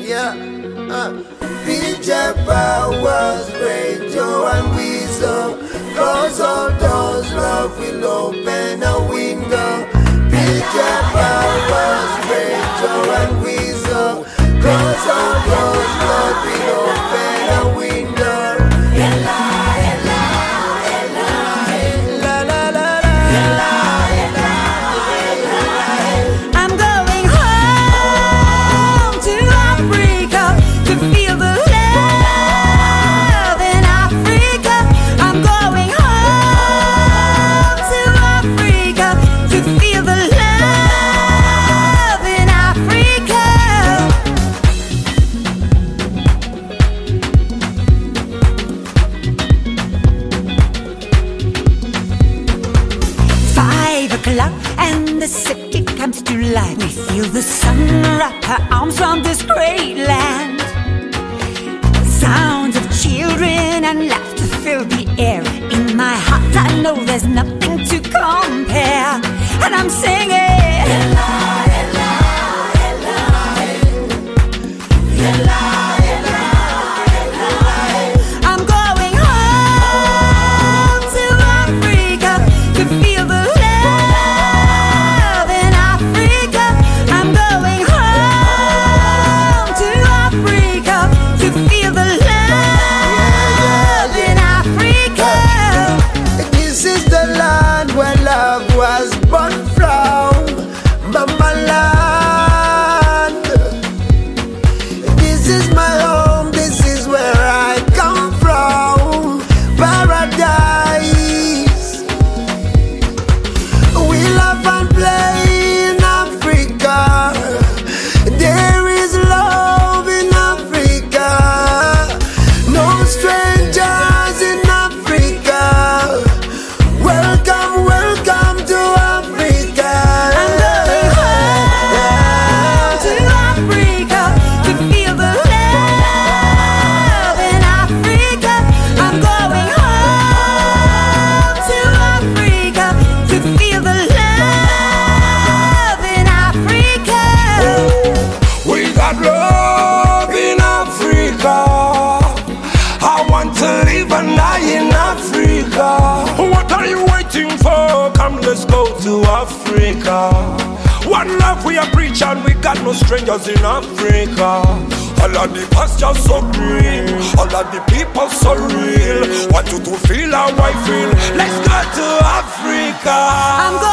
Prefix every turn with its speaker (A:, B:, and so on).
A: yeah. PJ Powers, Radio and Weasel. Close all doors, love will open a window. PJ Powers, Radio and Weasel. Close all doors, love will open a window. Ella, Ella, Ella, Ella, la, la, la, Ella, Ella, Ella.
B: I'm going home to Africa to feel the love in Africa. I'm going home to Africa to feel the love in Africa. And the city comes to life. We feel the sun wrap her arms round this great land. Sounds of children and laughter fill the air. In my heart I know there's nothing to compare. And I'm singing Ella, Ella, Ella, Ella, Ella, Ella. I'm going home to Africa to feel the
A: was born from Mama land. This is my home, this is where I come from. Paradise. We laugh and play in Africa. There is love in Africa. No strangers in Africa. Welcome, welcome to Africa.
B: I'm going home to Africa to feel the love in Africa. I'm going home to Africa to feel the love in Africa.
C: We got love in Africa. I want to live and die in Africa. What are you waiting for? Come, let's go to Africa. One love we are preach and we got no strangers in Africa. All of the pastures so green, all of the people so real. Want you to feel how I feel. Let's go to Africa.
B: I'm